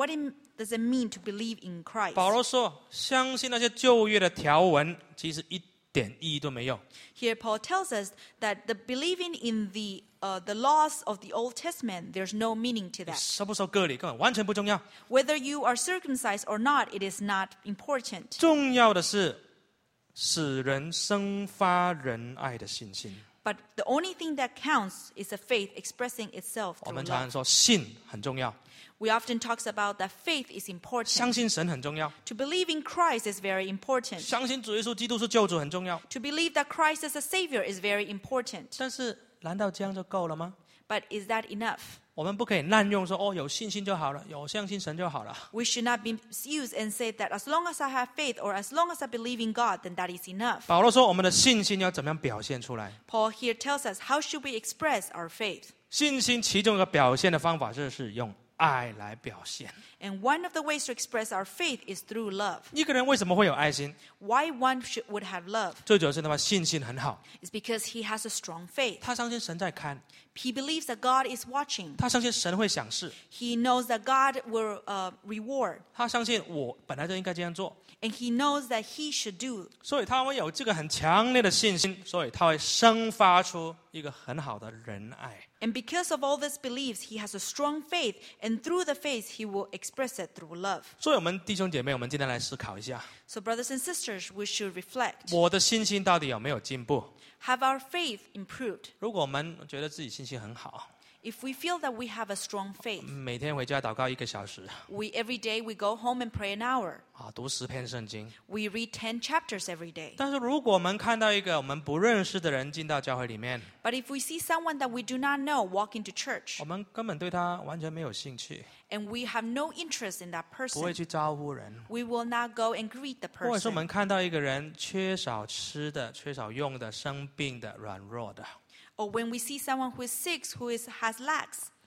does it mean to believe in Christ? 保罗说，相信那些旧约的条文，其实一点意义都没有。 Here Paul tells us that the believing in the laws of the Old Testament, there's no meaning to that. 受不受割礼根本完全不重要， Whether you are circumcised or not, it is not important. 重要的是使人生发仁爱的信心。 But the only thing that counts is the faith expressing itself 我 through 们常常 love. 说信很重要， We often talk about that faith is 相 important. 信神很重要， To believe in Christ is very important. 相信主耶稣基督是救主很重要。 To believe that Christ is a Savior is very important. 但是，难道这样就够了吗？ But is that enough? 我们不可以滥用说哦，有信心就好了，有相信神就好了。 We should not be misused and say that as long as I have faith or as long as I believe in God, then that is enough. 保罗说，我们的信心要怎么样表现出来？ Paul here tells us, how should we express our faith? 信心其中一个表现的方法就是用爱来表现。 And one of the ways to express our faith is through love. 一个人为什么会有爱心？ Why one would have love 最主要是他信心很好， is because he has a strong faith. 他相信神在看， He believes that God is watching. 他相信神会赏识， He knows that God will reward. 他相信我本来就应该这样做， And he knows that he should do. 所以他会有这个很强烈的信心，所以他会生发出一个很好的仁爱。 And because of all these beliefs, he has a strong faith. And through the faith, he will express it through love. 所以，我们弟兄姐妹，我们今天来思考一下， So brothers and sisters, we should reflect. 我的信心到底有没有进步？ Have our faith improved? 如果我们觉得自己信心很好， If we feel that we have a strong faith, 每天回家祷告1个小时， every day we go home and pray an hour. 读10篇圣经。 We read 10 chapters every day. 但是，如果我们看到一个我们不认识的人进到教会里面， But if we see someone that we do not know walk into church, 我们根本对他完全没有兴趣， and we have no interest in that 不会 person, 去招呼人。 we will not go and greet the 或者是我 person. 们看到一个人缺少吃的、缺少用的、生病的、软弱的， Or when we see someone who is sick, has lacks,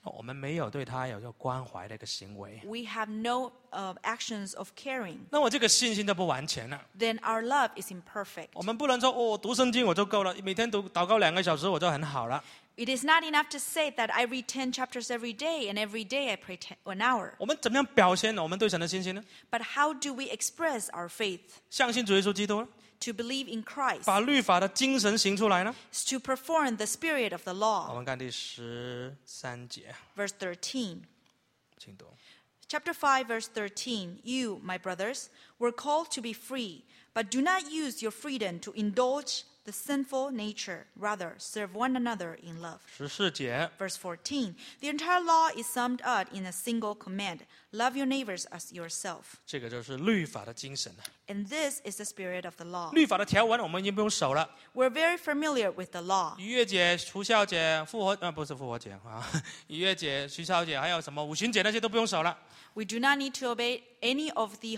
我们没有对他有一个关怀的一个行为， we have no actions of caring, 那我这个信心就不完全了。 then our love is imperfect. 我们不能说我读圣经我就够了，每天祷告2个小时我就很好了。 It is not enough to say that I read 10 chapters every day and every day I pray 1 hour. 我们怎么样表现我们对神的信心呢？ But how do we express our faith? 相信主耶稣基督呢， To believe in Christ 把律法的精神行出来呢？ is to perform the spirit of the 我 law. 们看第13节， Verse 13. 请读。 Chapter 5, verse 13. You, my brothers, were called to be free, but do not use your freedom to indulge the sinful nature. Rather, serve one another in love. 14节， Verse 14. The entire law is summed up in a single command. Love your neighbors as yourself. 这个就是律法的精神了。 And this is the spirit of the law. 律法的条文我们已经不用守了。 We're very familiar with the law. 逾越节、除孝节、不是复活节啊，逾越节、除孝节，还有什么五旬节那些都不用守了。 We do not need to obey any of the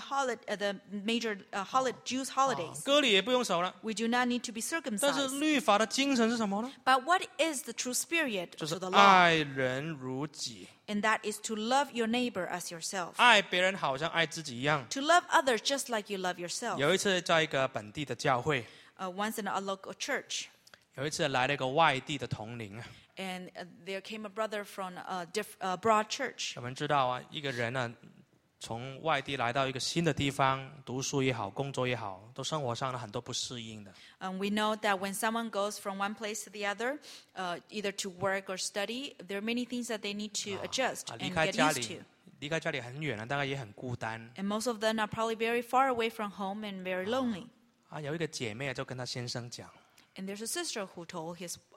major Jews holidays. 割礼也不用守了。 We do not need to be 但是 circumcised. 律法的精神是什么呢？ But what is the true spirit 就是 to the law? 爱人如己， And that is to love your neighbor as yourself. 爱别人好像爱自己一样。 To love others just like you love yourself. 有一次在一个本地的教会， Once in a local church, 有一次来了一个外地的同龄啊。 and there came a brother from a broad church. 我们知道啊，一个人呢，从外地来到一个新的地方，读书也好，工作也好，都生活上了很多不适应的。 We know that when someone goes from one place to the other, either to work or study, there are many things that they need to adjust 啊，离 and 开 get 家 used to. 里，离开家里很远了，大概也很孤单 And most of them are probably very far away from home and very lonely. 啊。有一个姐妹就跟她先生讲 And there's a sister who told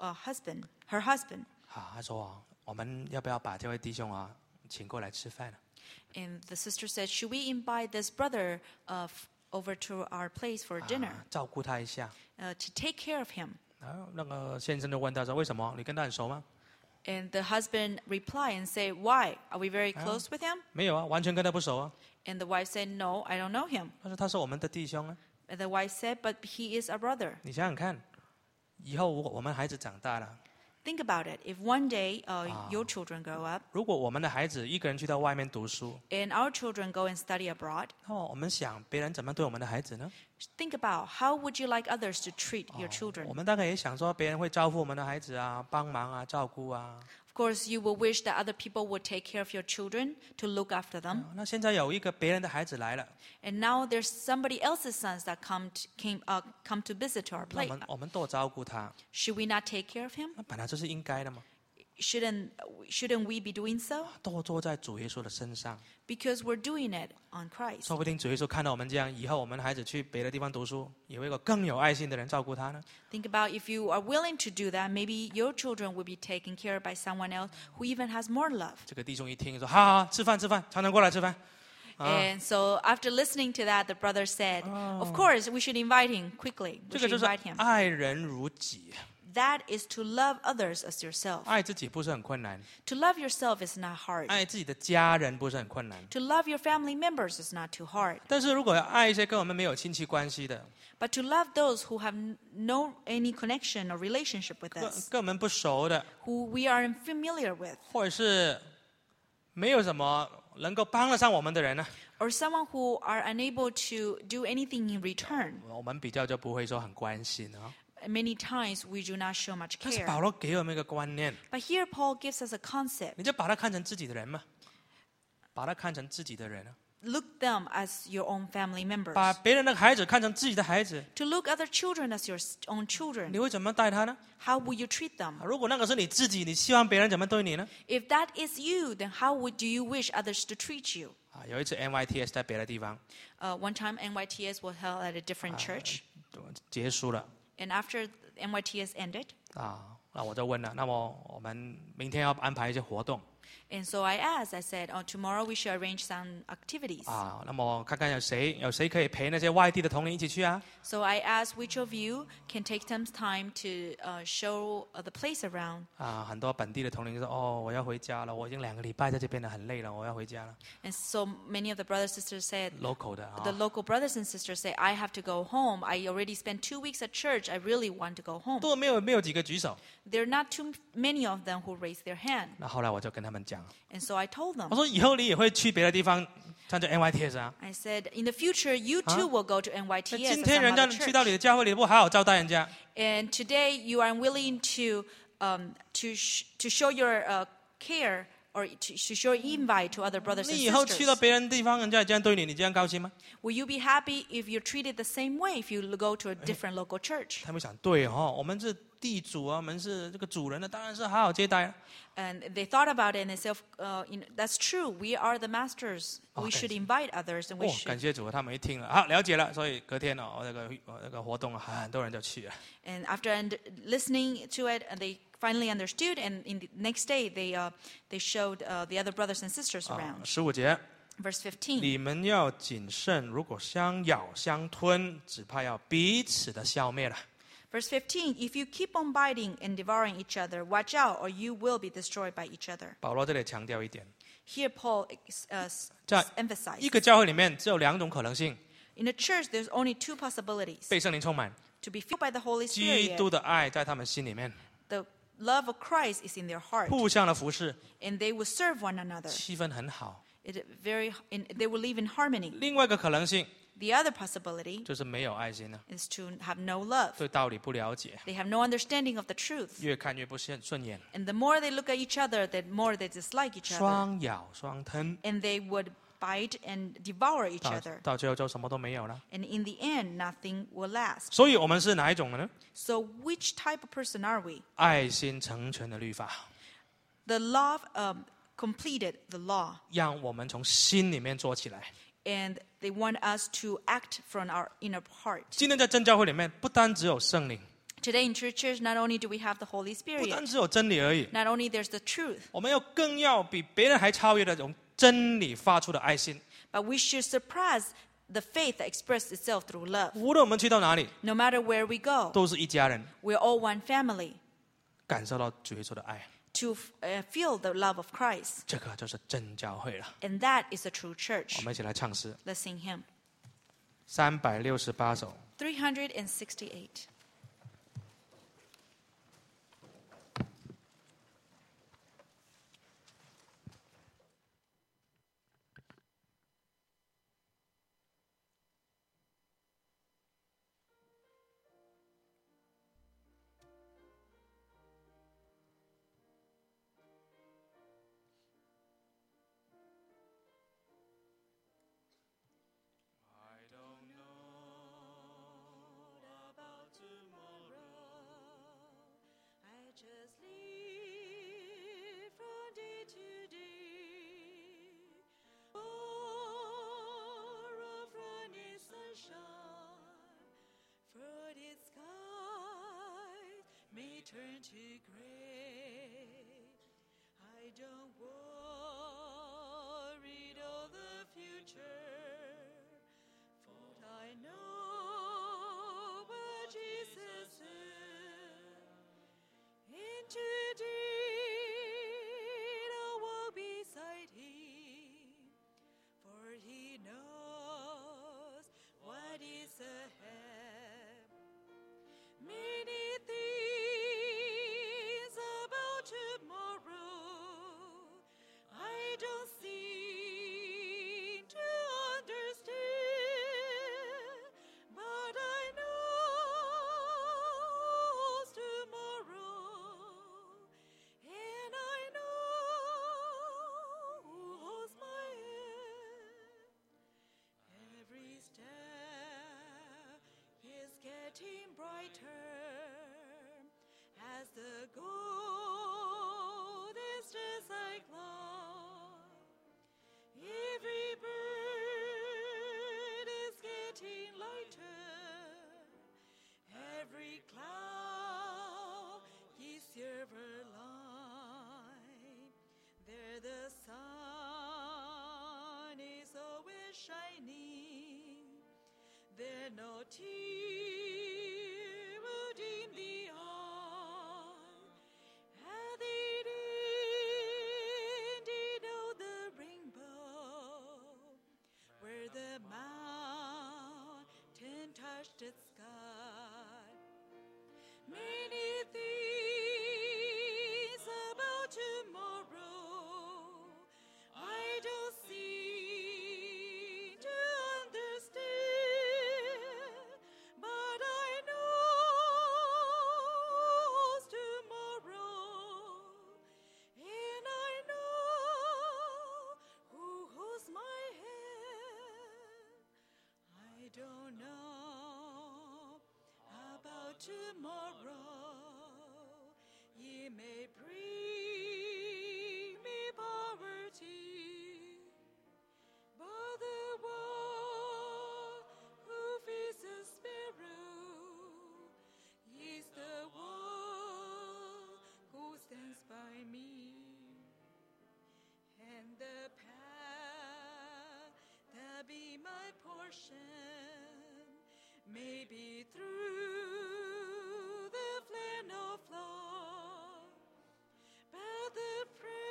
her husband, 啊，她说啊，我们要不要把这位弟兄啊请过来吃饭呢？ and the sister said, should we invite this brother over to our place for dinner 啊，照顾他一下。 to take care of him? 然后那个先生就问他说：“为什么？你跟他很熟吗 And the husband replied and said, why? Are we very close with him?？” 没有啊，完全跟他不熟啊。 And the wife said, no, I don't know him. 他说：“他是我们的弟兄啊。 And the wife said, but he is a brother. 你想想看，以后我们孩子长大了， Think about it. If one day your children grow up 如果我们的孩子一个人去到外面读书， and our children go and study abroad, 那么我们想别人怎么对我们的孩子呢？ think about how would you like others to treat your 我 children? 们大概也想说，别人会照顾我们的孩子啊，帮忙啊，照顾啊。 Of course, you will wish that other people would take care of your children, to look after them. 那现在有一个别人的孩子来了， And now there's somebody else's sons that come to visit to our 那 place. 我们多照顾他， Should we not take care of him? 那本来就是应该的嘛。 Shouldn't we be doing so? 多坐在主耶稣的身上， Because we're doing it on Christ. 说不定主耶稣看到我们这样，以后我们的孩子去别的地方读书，有一个更有爱心的人照顾他呢。 Think about if you are willing to do that, maybe your children will be taken care of by someone else who even has more love. 这个弟兄一听说，好好吃饭吃饭，常常过来吃饭。 And so after listening to that, the brother said, of course, we should invite him quickly. 这 We 个 should 就是 invite him. 爱人如己， That is to love others as yourself. 爱自己不是很困难， To love yourself is not hard. 爱自己的家人不是很困难。 To love your family members is not too hard. 但是如果要爱一些跟我们没有亲戚关系的， But to love those who have any connection or relationship with 跟 us, 跟我们不熟的， who we are unfamiliar with, 或者是没有什么能够帮得上我们的人呢， or someone who are unable to do anything in return, 我们比较就不会说很关心啊。 many times we do not show much 但是 care. 保罗给我们一个观念， But here Paul gives us a concept. 你就把他看成自己的人嘛，把他看成自己的人啊， Look them as your own family members. 把别人的孩子看成自己的孩子， To look other children as your own children. 你会怎么待他呢？ How would you treat them? 如果那个是你自己，你希望别人怎么对你呢？ If that is you, then how do you wish others to treat you? 啊，有一次 NYTS 在别的地方 One time NYTS was held at a different church. 结束了 And after NYTS ended, 啊，那我就问了，那么我们明天要安排一些活动 and so I asked, I said, tomorrow we should arrange some activities. 啊，那么看看有谁可以陪那些外地的同龄一起去啊？ So I asked which of you can take some time to show the place around. 啊，很多本地的同龄就说：“哦，我要回家了，我已经2个礼拜在这边了，很累了，我要回家了。 And so many of the brothers and sisters said, ”local 的啊 the，local brothers and sisters say, I have to go home. I already spent 2 weeks at church. I really want to go home. 都没有几个举手。 There are not too many of them who raise their hand. 那后来我就跟他们们讲， And so I told 我 them, 说以后你也会去别的地方参加 NYTS 啊。 I said, in the future, you too will go to 那 NYTS 今 or 天 some 人家 other 去到你 church. 的教会里，不好好招待人家， And today you are unwilling to show your care or to show invite to other brothers 你 and 以后去到 sisters. 别人地方，人家也这样对你，你这样高兴吗？ Will you be happy if you're treated the same way if you go to a different local church? 他们想，对哦，我们是地主啊，我们是这个主人的，当然是好好接待啊。 And they thought about it and they said, that's true. We are the masters. We should invite others and we 哦， should. 感谢主，他们一听了，好了解了，所以隔天哦，那个活动啊，很多人就去了。 And after listening to it, they finally understood. And in the next day, they showed the other brothers and sisters around. 15节， Verse 15. 你们要谨慎，如果相咬相吞，只怕要彼此的消灭了。 Verse 15. If you keep on biting and devouring each other, watch out, or you will be destroyed by each other. 保罗这里强调一点， Here, Paul 在 emphasized. 一个教会里面只有两种可能性： In a church, there's only two possibilities. 被圣灵充满， To be filled by the Holy 基 Spirit. 督的爱在他们心里面， The love of Christ is in their heart. 互相的服侍， And they will serve one another. 气氛很好。 They will live in harmony. 另外一个可能性 The other possibility 就是没有爱心了， is to have no love. 对道理不了解， They have no understanding of the truth. 越看越不顺眼， And the more they look at each other, the more they dislike each other. 双咬双吞， And they would bite and devour each 到 other. 到最后就什么都没有了。 And in the end, nothing will last. 所以我们是哪一种的呢？ So which type of person are we? 爱心成全的律法， The love completed the law. 让我们从心里面做起来。 And they want us to act from our inner heart. 今天在真教会里面，不单只有圣灵， Today in churches, not only do we have the Holy 不 Spirit, 单只有真理而已， not only there's the truth, 我们更要比别人还超越的这种真理发出的爱心。 but we should surpass the faith that expressed itself through love. 无论我们去到哪里， No matter where we go, 都是一家人， we're all one family 感受到主耶稣的爱， to feel the love of Christ. 这个就是真教会了。 And that is a true 我 church. 们一起来唱诗 Let's sing hymn 368首。 368. I don't know about tomorrow. I just live from day to day. Borrow from its sunshine, for its skies may turn to gray. I don't worry of the future, for I know what Jesus said. Indeed, I'll walk beside him, for he knows what is ahead. Many things about tomorrow I don't seem to understand, but I know tomorrow, and I know who holds my hand. Every step is getting brighter as the golden stars I climb. Every bird is getting lighter, every cloud is silver line. There the sun is always shining, there no tear will dim the eye. At the end of the rainbow, where the mountain touched the sky. Many things about tomorrow tomorrow. Ye may bring me poverty, but the one who feeds the sparrow is the one who stands by me. And the path that be my portion may be through the flannel floor, but the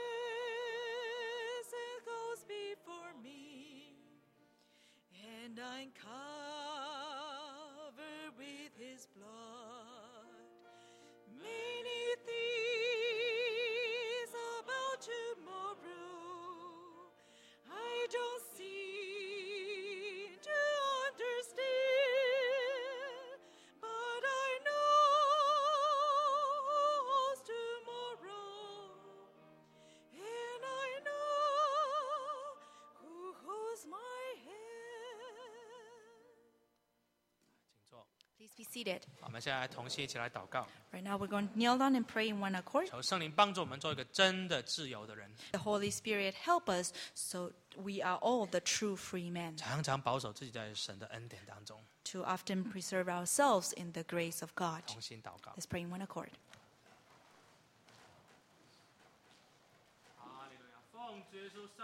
present goes before me, and I'm covered with his blood. Many things about tomorrow I don't seem to understand, but I know tomorrow, and I know who holds my hand. 请坐。 Please be seated. 我们现在同心一起来祷告， Right now we're going to kneel down and pray in one accord. 求圣灵帮助我们做一个真的自由的人， The Holy Spirit help us so we are all the true free men, 常常保守自己在神的恩典当中。 to often preserve ourselves in the grace of God. 同心祷告。 Let's pray in one accord. 哈利路亚，奉主耶稣